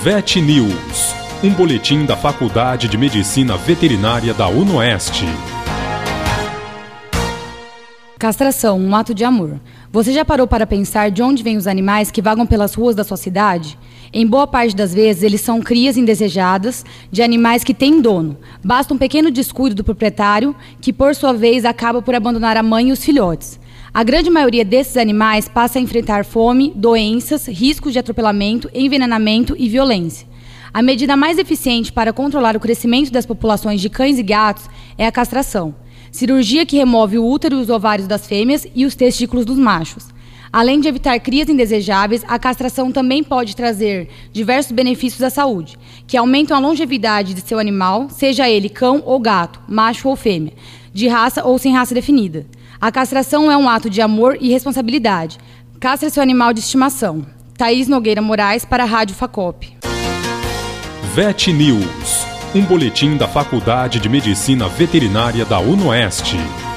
VET News, um boletim da Faculdade de Medicina Veterinária da UNOeste. Castração, um ato de amor. Você já parou para pensar de onde vêm os animais que vagam pelas ruas da sua cidade? Em boa parte das vezes, eles são crias indesejadas de animais que têm dono. Basta um pequeno descuido do proprietário, que por sua vez acaba por abandonar a mãe e os filhotes. A grande maioria desses animais passa a enfrentar fome, doenças, riscos de atropelamento, envenenamento e violência. A medida mais eficiente para controlar o crescimento das populações de cães e gatos é a castração. Cirurgia que remove o útero e os ovários das fêmeas e os testículos dos machos. Além de evitar crias indesejáveis, a castração também pode trazer diversos benefícios à saúde, que aumentam a longevidade de seu animal, seja ele cão ou gato, macho ou fêmea, de raça ou sem raça definida. A castração é um ato de amor e responsabilidade. Castre seu animal de estimação. Thaís Nogueira Moraes para a Rádio Facop. VET News, um boletim da Faculdade de Medicina Veterinária da UNOeste.